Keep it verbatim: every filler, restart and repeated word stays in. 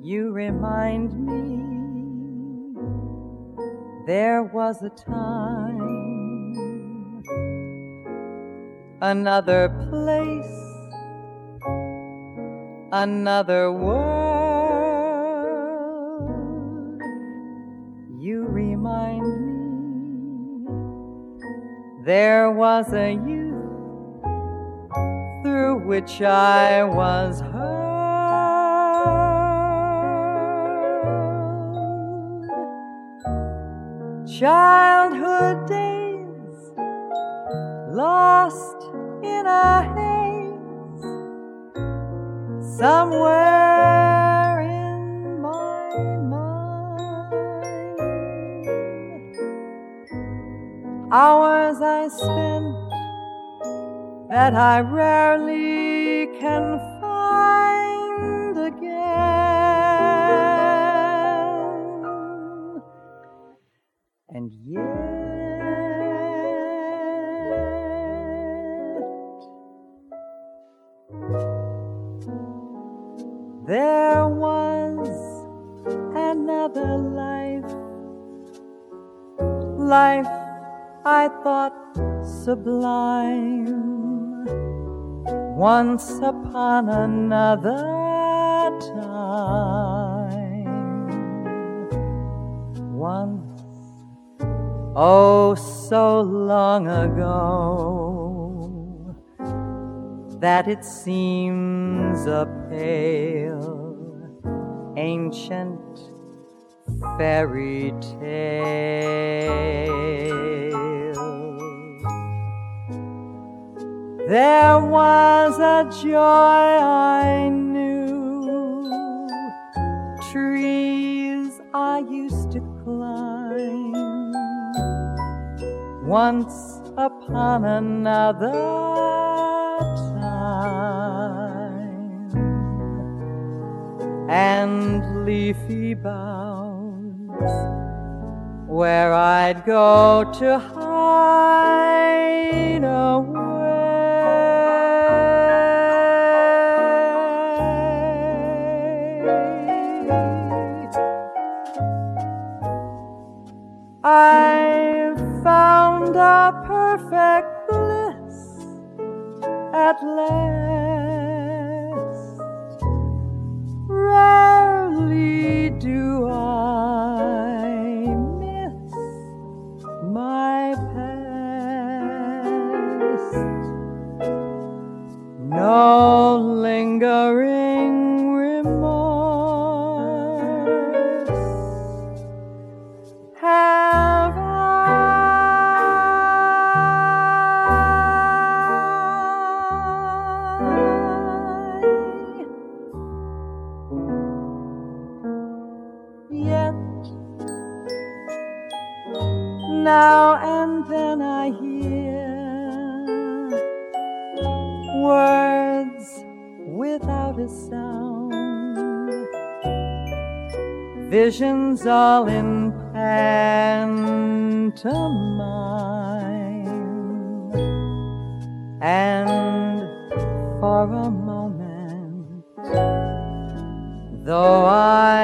You remind me there was a time, another place, another world. You remind me there was a youth through which I was hurled. Childhood days lost in a haze somewhere in my mind. Hours I spent that I rarely can find again. And yet there was another life, life I thought sublime. Once upon another time, once, oh, so long ago, that it seems a pale, ancient fairy tale. There was a joy I knew, trees I used to climb, once upon another time, and leafy boughs where I'd go to hide away. I found a perfect bliss at last. Rarely do I miss my past. No lingering remorse have I. Yet now and then I hear words without a sound, visions all in pantomime, and for a moment, though I